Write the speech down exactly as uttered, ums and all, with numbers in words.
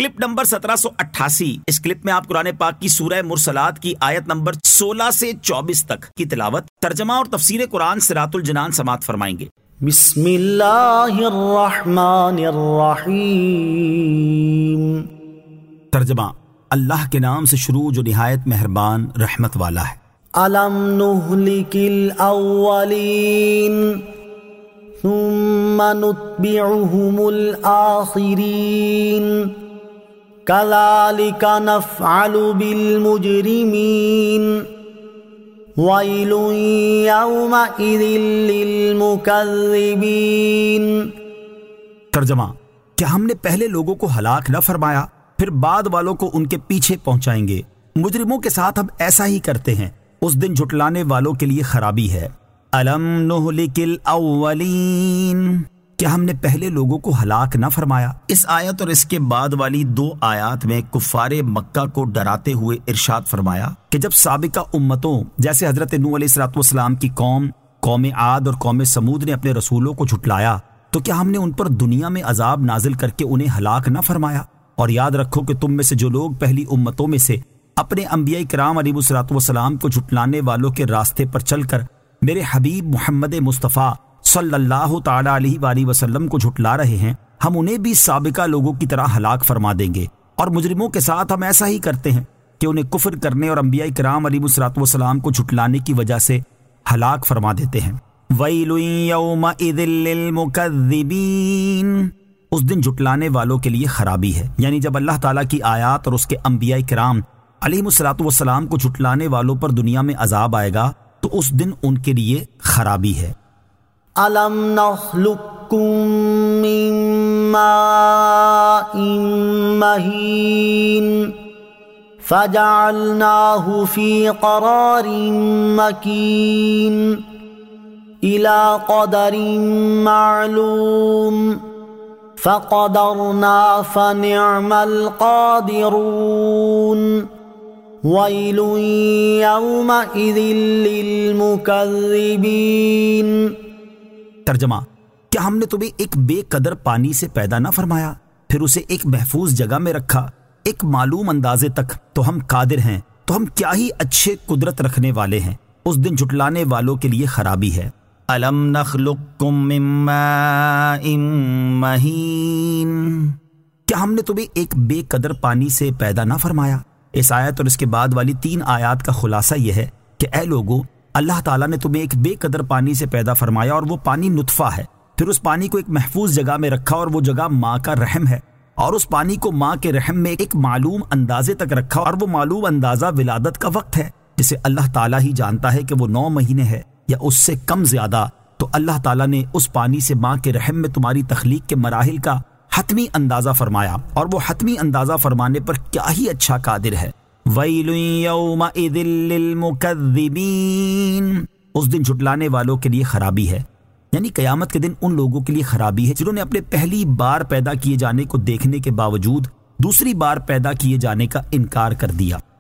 Clip number سترہ سو اٹھاسی. اس clip میں آپ قرآن پاک کی سورہ مرسلات کی آیت نمبر سولہ سے چوبیس تک کی تلاوت، ترجمہ اور تفسیر قرآن صراط الجنان سماعت فرمائیں گے. بسم اللہ الرحمن الرحیم. ترجمہ: اللہ کے نام سے شروع جو نہایت مہربان رحمت والا ہے. الم نہلک الاولین ثم نتبعهم الآخرین کذالک نفعل بالمجرمین ویل یومئذ للمکذبین. ترجمہ: کیا ہم نے پہلے لوگوں کو ہلاک نہ فرمایا، پھر بعد والوں کو ان کے پیچھے پہنچائیں گے. مجرموں کے ساتھ ہم ایسا ہی کرتے ہیں، اس دن جھٹلانے والوں کے لیے خرابی ہے. الم نہلک الاولین، کیا ہم نے پہلے لوگوں کو ہلاک نہ فرمایا. اس آیت اور اس کے بعد والی دو آیات میں کفار مکہ کو ڈراتے ہوئے ارشاد فرمایا کہ جب سابقہ امتوں جیسے حضرت نوح علیہ الصلوۃ والسلام کی قوم قوم عاد اور قوم سمود نے اپنے رسولوں کو جھٹلایا، تو کیا ہم نے ان پر دنیا میں عذاب نازل کر کے انہیں ہلاک نہ فرمایا. اور یاد رکھو کہ تم میں سے جو لوگ پہلی امتوں میں سے اپنے انبیاء کرام علیہ الصلوۃ والسلام کو جھٹلانے والوں کے راستے پر چل کر میرے حبیب محمد مصطفیٰ صلی اللہ تعالی علیہ وآلہ وسلم کو جھٹلا رہے ہیں، ہم انہیں بھی سابقہ لوگوں کی طرح ہلاک فرما دیں گے. اور مجرموں کے ساتھ ہم ایسا ہی کرتے ہیں کہ انہیں کفر کرنے اور انبیاء کرام علیہ الصلوۃ والسلام کو جھٹلانے کی وجہ سے ہلاک فرما دیتے ہیں. ویل یومئذ للمکذبین، اس دن جھٹلانے والوں کے لیے خرابی ہے. یعنی جب اللہ تعالیٰ کی آیات اور اس کے انبیاء کرام علیہ الصلوۃ والسلام کو جھٹلانے والوں پر دنیا میں عذاب آئے گا تو اس دن ان کے لیے خرابی ہے. الم نخلقکم من ماء مہین فجعلناہ فی قرار مکین الی قدر معلوم فقدرنا فنعم القادرون ویل یومئذ للمکذبین. ترجمہ: کیا ہم نے تمہیں ایک بے قدر پانی سے پیدا نہ فرمایا، پھر اسے ایک محفوظ جگہ میں رکھا ایک معلوم اندازے تک، تو ہم قادر ہیں، تو ہم کیا ہی اچھے قدرت رکھنے والے ہیں. اس دن جھٹلانے والوں کے لیے خرابی ہے. الم نخلقکم من ماء مہین، کیا ہم نے تمہیں ایک بے قدر پانی سے پیدا نہ فرمایا. اس آیت اور اس کے بعد والی تین آیات کا خلاصہ یہ ہے کہ اے لوگو، اللہ تعالیٰ نے تمہیں ایک بے قدر پانی سے پیدا فرمایا اور وہ پانی نطفہ ہے. پھر اس پانی کو ایک محفوظ جگہ میں رکھا اور وہ جگہ ماں کا رحم ہے، اور اس پانی کو ماں کے رحم میں ایک معلوم اندازے تک رکھا، اور وہ معلوم اندازہ ولادت کا وقت ہے جسے اللہ تعالیٰ ہی جانتا ہے کہ وہ نو مہینے ہے یا اس سے کم زیادہ. تو اللہ تعالیٰ نے اس پانی سے ماں کے رحم میں تمہاری تخلیق کے مراحل کا حتمی اندازہ فرمایا، اور وہ حتمی اندازہ فرمانے پر کیا ہی اچھا قادر ہے. ویل یومئذ للمکذبین، اس دن جھٹلانے والوں کے لیے خرابی ہے. یعنی قیامت کے دن ان لوگوں کے لیے خرابی ہے جنہوں نے اپنے پہلی بار پیدا کیے جانے کو دیکھنے کے باوجود دوسری بار پیدا کیے جانے کا انکار کر دیا.